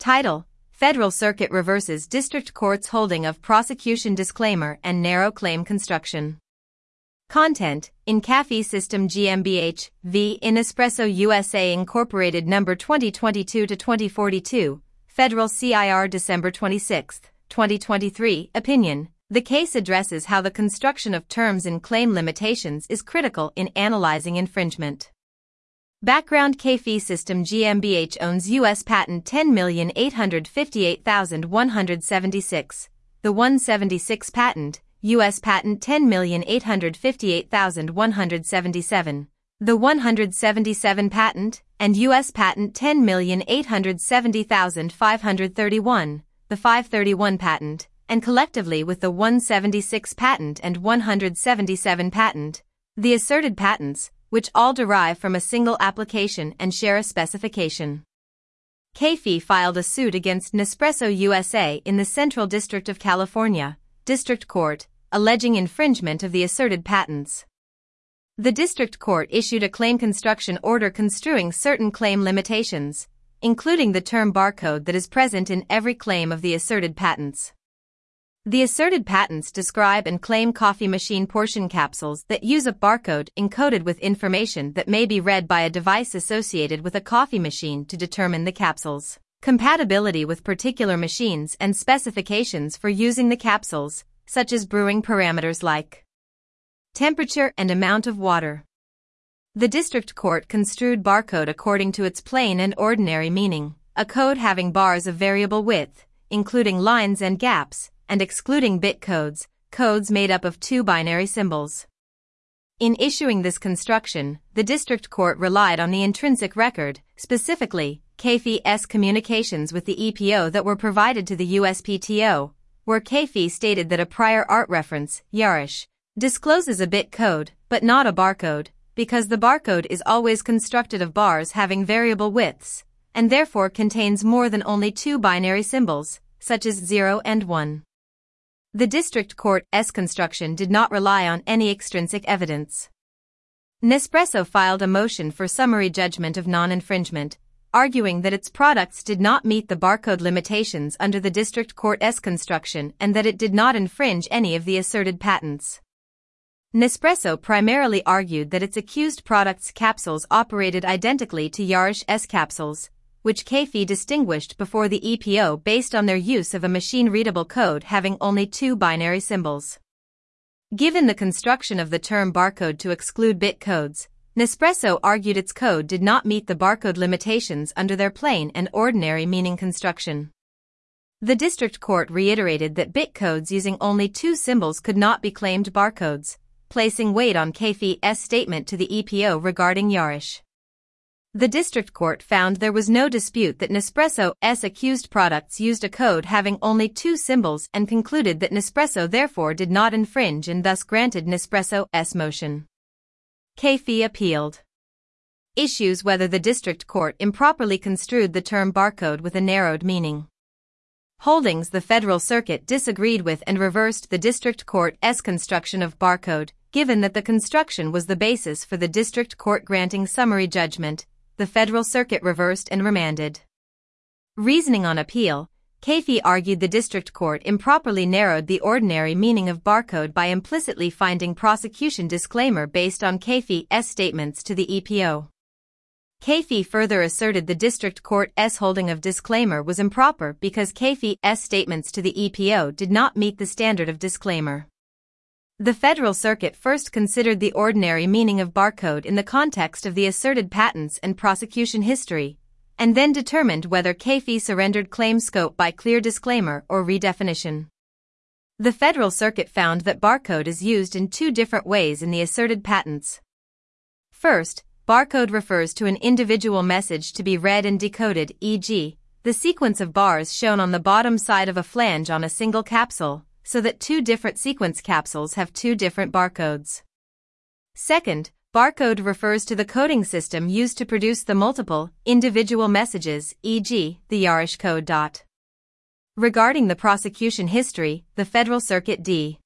Title: Federal Circuit reverses District Court's holding of prosecution disclaimer and narrow claim construction. Content: in CAFE System GmbH v. Nespresso USA Incorporated No. 2022-2042, Federal CIR December 26, 2023. Opinion: the case addresses how the construction of terms in claim limitations is critical in analyzing infringement. Background: CAFE System GmbH owns U.S. Patent 10,858,176. The 176 patent, U.S. Patent 10,858,177. The 177 patent, and U.S. Patent 10,870,531, the 531 patent, and collectively with the 176 patent and 177 patent, the asserted patents, which all derive from a single application and share a specification. CAFE filed a suit against Nespresso USA in the Central District of California District Court, alleging infringement of the asserted patents. The District Court issued a claim construction order construing certain claim limitations, including the term barcode that is present in every claim of the asserted patents. The asserted patents describe and claim coffee machine portion capsules that use a barcode encoded with information that may be read by a device associated with a coffee machine to determine the capsules' compatibility with particular machines and specifications for using the capsules, such as brewing parameters like temperature and amount of water. The District Court construed barcode according to its plain and ordinary meaning, a code having bars of variable width, including lines and gaps, and excluding bit codes, codes made up of two binary symbols. In issuing this construction, the District Court relied on the intrinsic record, specifically, CAFE's communications with the EPO that were provided to the USPTO, where CAFE stated that a prior art reference, Yarish, discloses a bit code, but not a barcode, because the barcode is always constructed of bars having variable widths, and therefore contains more than only two binary symbols, such as 0 and 1. The District Court's construction did not rely on any extrinsic evidence. Nespresso filed a motion for summary judgment of non-infringement, arguing that its products did not meet the barcode limitations under the District Court's construction and that it did not infringe any of the asserted patents. Nespresso primarily argued that its accused products' capsules operated identically to Yarish's capsules, which CAFE distinguished before the EPO based on their use of a machine-readable code having only two binary symbols. Given the construction of the term barcode to exclude bit codes, Nespresso argued its code did not meet the barcode limitations under their plain and ordinary meaning construction. The District Court reiterated that bit codes using only two symbols could not be claimed barcodes, placing weight on CAFE's statement to the EPO regarding Yarish. The District Court found there was no dispute that Nespresso's accused products used a code having only two symbols and concluded that Nespresso therefore did not infringe and thus granted Nespresso's motion. CAFE appealed. Issues: whether the District Court improperly construed the term barcode with a narrowed meaning. Holdings: the Federal Circuit disagreed with and reversed the District Court's construction of barcode, given that the construction was the basis for the District Court granting summary judgment. The Federal Circuit reversed and remanded. Reasoning on appeal: CAFE argued the District Court improperly narrowed the ordinary meaning of barcode by implicitly finding prosecution disclaimer based on CAFE's statements to the EPO. CAFE further asserted the District Court's holding of disclaimer was improper because CAFE's statements to the EPO did not meet the standard of disclaimer. The Federal Circuit first considered the ordinary meaning of barcode in the context of the asserted patents and prosecution history, and then determined whether CAFE surrendered claim scope by clear disclaimer or redefinition. The Federal Circuit found that barcode is used in two different ways in the asserted patents. First, barcode refers to an individual message to be read and decoded, e.g., the sequence of bars shown on the bottom side of a flange on a single capsule, so that two different sequence capsules have two different barcodes. Second, barcode refers to the coding system used to produce the multiple, individual messages, e.g., the Yarish code. Regarding the prosecution history, the Federal Circuit D.